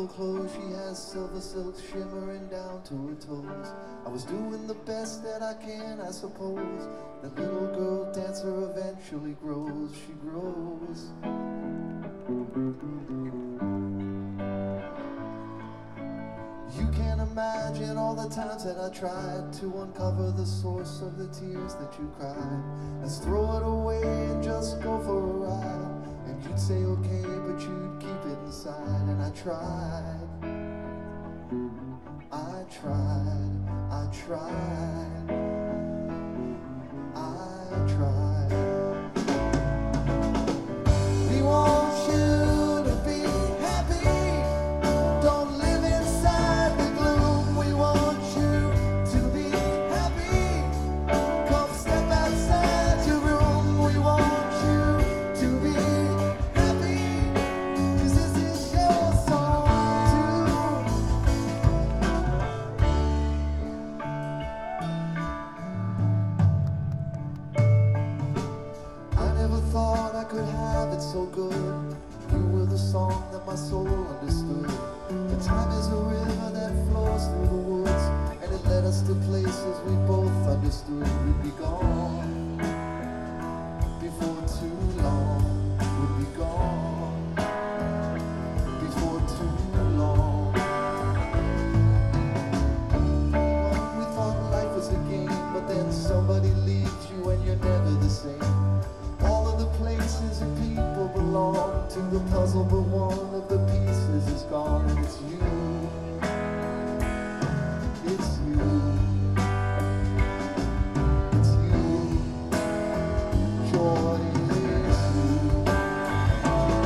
little clothes, she has silver silk shimmering down to her toes. I was doing the best that I can, I suppose. That little girl dancer eventually grows, she grows. You can't imagine all the times that I tried to uncover the source of the tears that you cried. Let's throw it away and just go for a ride. And you'd say okay, but you'd keep it inside. And I tried, I tried, I tried, I tried. We want you to be happy. Don't live inside the gloom. We want you to be happy. Come step outside your room. We want you to be happy. 'Cause this is your song too. I never thought I could have it so good. You were the song that my soul understood. The time is a river that flows through the woods, and it led us to places we both understood we'd be gone. Before too long, we'd be gone. Before too long. We thought life was a game, but then somebody leaves you and you're never the same. All of the places and people belong to the puzzle, but one of the pieces is gone, and it's you. It's you. It's you. Joy is you.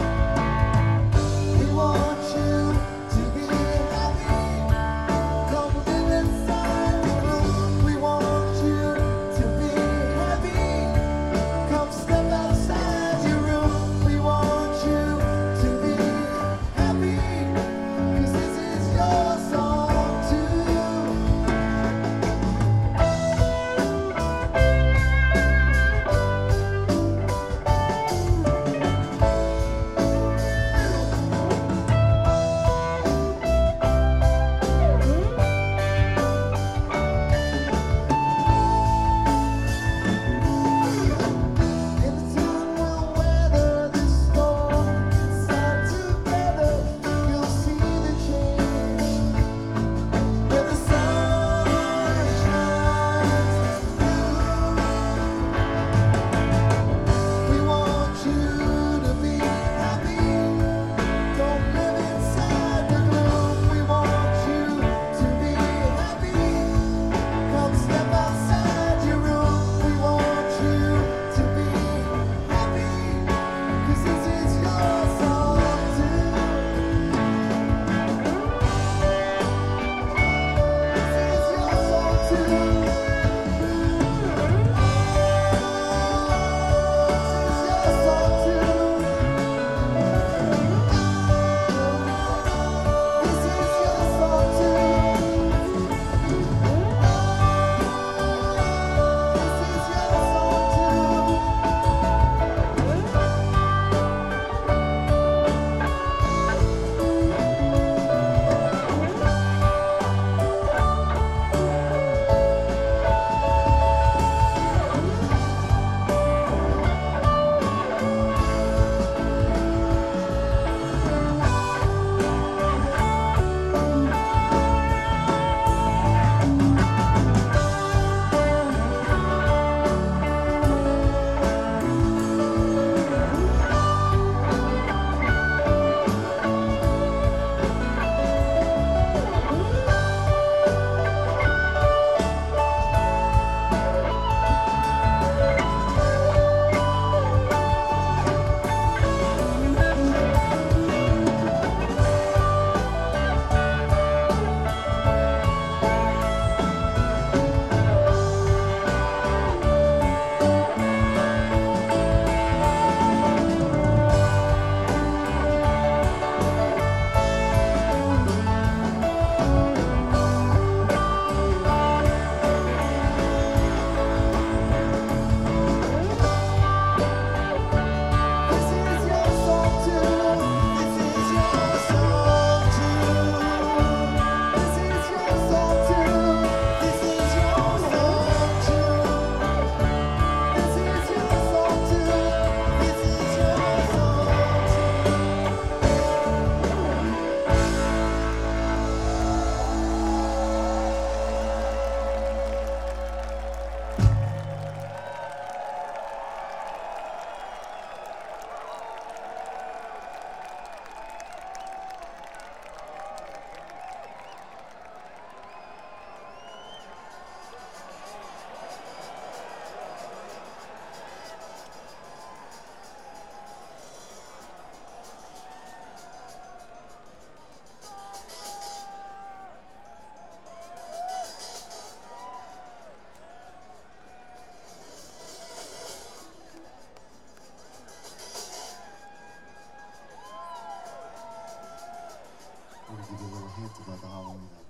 give you a little hint about the Halloween album.